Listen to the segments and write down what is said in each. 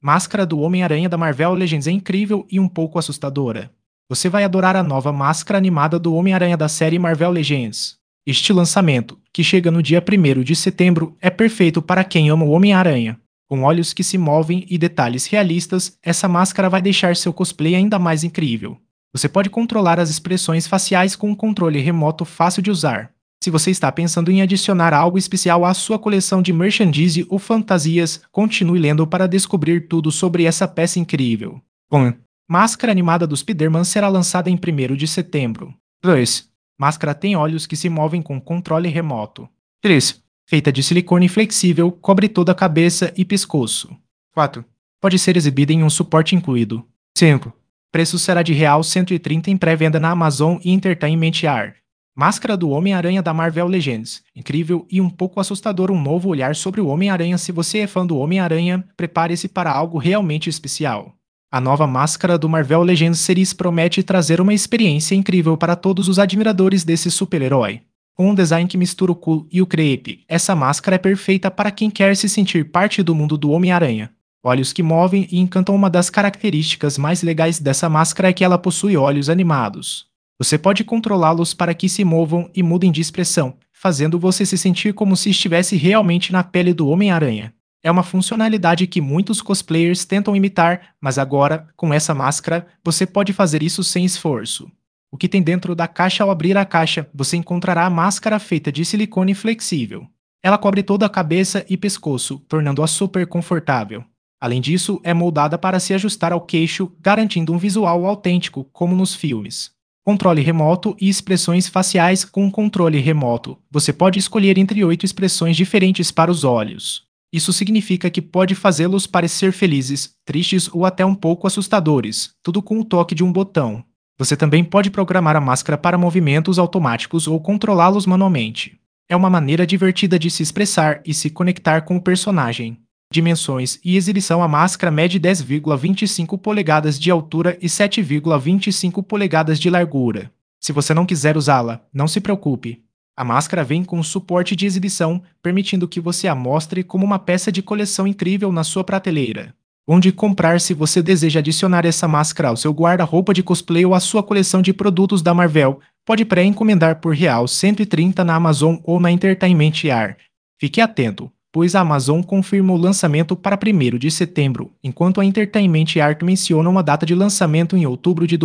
Máscara do Homem-Aranha da Marvel Legends é incrível e um pouco assustadora. Você vai adorar a nova máscara animada do Homem-Aranha da série Marvel Legends. Este lançamento, que chega no dia 1º de setembro, é perfeito para quem ama o Homem-Aranha. Com olhos que se movem e detalhes realistas, essa máscara vai deixar seu cosplay ainda mais incrível. Você pode controlar as expressões faciais com um controle remoto fácil de usar. Se você está pensando em adicionar algo especial à sua coleção de merchandise ou fantasias, continue lendo para descobrir tudo sobre essa peça incrível. 1. Máscara animada do Spider-Man será lançada em 1º de setembro. 2. Máscara tem olhos que se movem com controle remoto. 3. Feita de silicone flexível, cobre toda a cabeça e pescoço. 4. Pode ser exibida em um suporte incluído. 5. Preço será de R$130 em pré-venda na Amazon e Entertainment Art. Máscara do Homem-Aranha da Marvel Legends. Incrível e um pouco assustador, um novo olhar sobre o Homem-Aranha. Se você é fã do Homem-Aranha, prepare-se para algo realmente especial. A nova máscara do Marvel Legends Series promete trazer uma experiência incrível para todos os admiradores desse super-herói. Com um design que mistura o cool e o creepy, essa máscara é perfeita para quem quer se sentir parte do mundo do Homem-Aranha. Olhos que movem e encantam. Uma das características mais legais dessa máscara é que ela possui olhos animados. Você pode controlá-los para que se movam e mudem de expressão, fazendo você se sentir como se estivesse realmente na pele do Homem-Aranha. É uma funcionalidade que muitos cosplayers tentam imitar, mas agora, com essa máscara, você pode fazer isso sem esforço. O que tem dentro da caixa? Ao abrir a caixa, você encontrará a máscara feita de silicone flexível. Ela cobre toda a cabeça e pescoço, tornando-a super confortável. Além disso, é moldada para se ajustar ao queixo, garantindo um visual autêntico, como nos filmes. Controle remoto e expressões faciais. Com o controle remoto, você pode escolher entre 8 expressões diferentes para os olhos. Isso significa que pode fazê-los parecer felizes, tristes ou até um pouco assustadores, tudo com o toque de um botão. Você também pode programar a máscara para movimentos automáticos ou controlá-los manualmente. É uma maneira divertida de se expressar e se conectar com o personagem. Dimensões e exibição. A máscara mede 10,25 polegadas de altura e 7,25 polegadas de largura. Se você não quiser usá-la, não se preocupe. A máscara vem com suporte de exibição, permitindo que você a mostre como uma peça de coleção incrível na sua prateleira. Onde comprar? Se você deseja adicionar essa máscara ao seu guarda-roupa de cosplay ou à sua coleção de produtos da Marvel, pode pré-encomendar por R$130 na Amazon ou na Entertainment Art. Fique atento, pois a Amazon confirma o lançamento para 1º de setembro, enquanto a Entertainment Art menciona uma data de lançamento em outubro de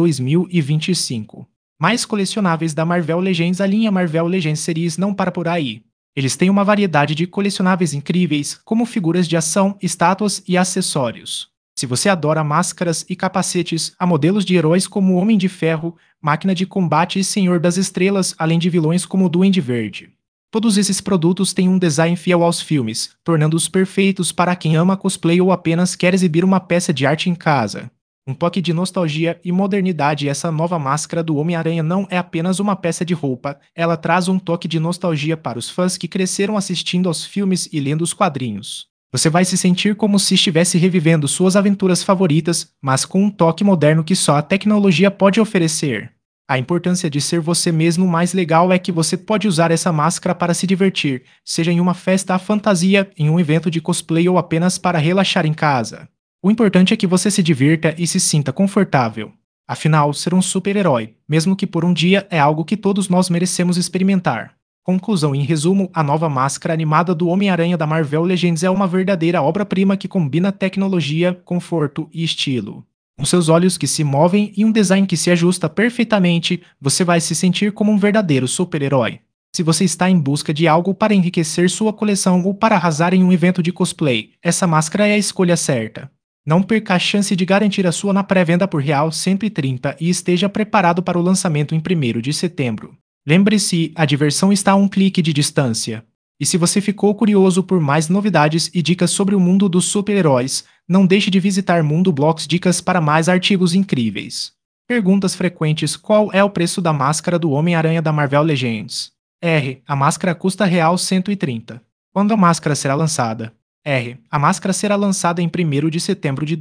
2025. Mais colecionáveis da Marvel Legends. A linha Marvel Legends Series não para por aí. Eles têm uma variedade de colecionáveis incríveis, como figuras de ação, estátuas e acessórios. Se você adora máscaras e capacetes, há modelos de heróis como o Homem de Ferro, Máquina de Combate e Senhor das Estrelas, além de vilões como o Duende Verde. Todos esses produtos têm um design fiel aos filmes, tornando-os perfeitos para quem ama cosplay ou apenas quer exibir uma peça de arte em casa. Um toque de nostalgia e modernidade. Essa nova máscara do Homem-Aranha não é apenas uma peça de roupa, ela traz um toque de nostalgia para os fãs que cresceram assistindo aos filmes e lendo os quadrinhos. Você vai se sentir como se estivesse revivendo suas aventuras favoritas, mas com um toque moderno que só a tecnologia pode oferecer. A importância de ser você mesmo. O mais legal é que você pode usar essa máscara para se divertir, seja em uma festa à fantasia, em um evento de cosplay ou apenas para relaxar em casa. O importante é que você se divirta e se sinta confortável. Afinal, ser um super-herói, mesmo que por um dia, é algo que todos nós merecemos experimentar. Conclusão. Em resumo, a nova máscara animada do Homem-Aranha da Marvel Legends é uma verdadeira obra-prima que combina tecnologia, conforto e estilo. Com seus olhos que se movem e um design que se ajusta perfeitamente, você vai se sentir como um verdadeiro super-herói. Se você está em busca de algo para enriquecer sua coleção ou para arrasar em um evento de cosplay, essa máscara é a escolha certa. Não perca a chance de garantir a sua na pré-venda por R$130 e esteja preparado para o lançamento em 1º de setembro. Lembre-se, a diversão está a um clique de distância. E se você ficou curioso por mais novidades e dicas sobre o mundo dos super-heróis, não deixe de visitar Mundo Blocks Dicas para mais artigos incríveis. Perguntas frequentes. Qual é o preço da máscara do Homem-Aranha da Marvel Legends? R. A máscara custa R$130. Quando a máscara será lançada? R. A máscara será lançada em 1º de setembro de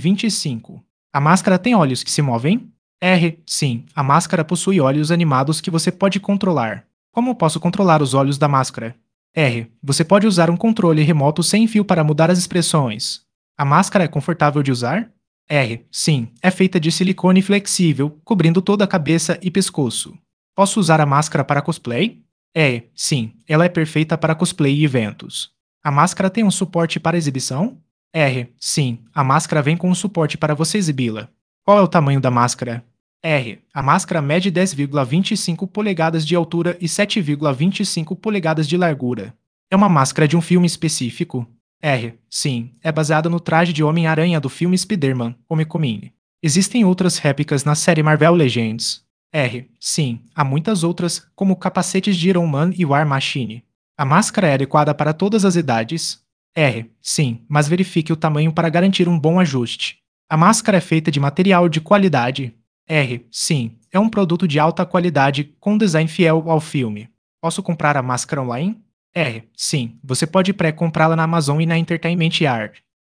2025. A máscara tem olhos que se movem? R. Sim, a máscara possui olhos animados que você pode controlar. Como posso controlar os olhos da máscara? R. Você pode usar um controle remoto sem fio para mudar as expressões. A máscara é confortável de usar? R. Sim, é feita de silicone flexível, cobrindo toda a cabeça e pescoço. Posso usar a máscara para cosplay? É, sim, ela é perfeita para cosplay e eventos. A máscara tem um suporte para exibição? R. Sim, a máscara vem com um suporte para você exibi-la. Qual é o tamanho da máscara? R. A máscara mede 10,25 polegadas de altura e 7,25 polegadas de largura. É uma máscara de um filme específico? R. Sim, é baseada no traje de Homem-Aranha do filme Spider-Man, Homecoming. Existem outras réplicas na série Marvel Legends? R. Sim, há muitas outras, como capacetes de Iron Man e War Machine. A máscara é adequada para todas as idades? R. Sim, mas verifique o tamanho para garantir um bom ajuste. A máscara é feita de material de qualidade? R. Sim, é um produto de alta qualidade com design fiel ao filme. Posso comprar a máscara online? R. Sim, você pode pré-comprá-la na Amazon e na Entertainment Yard.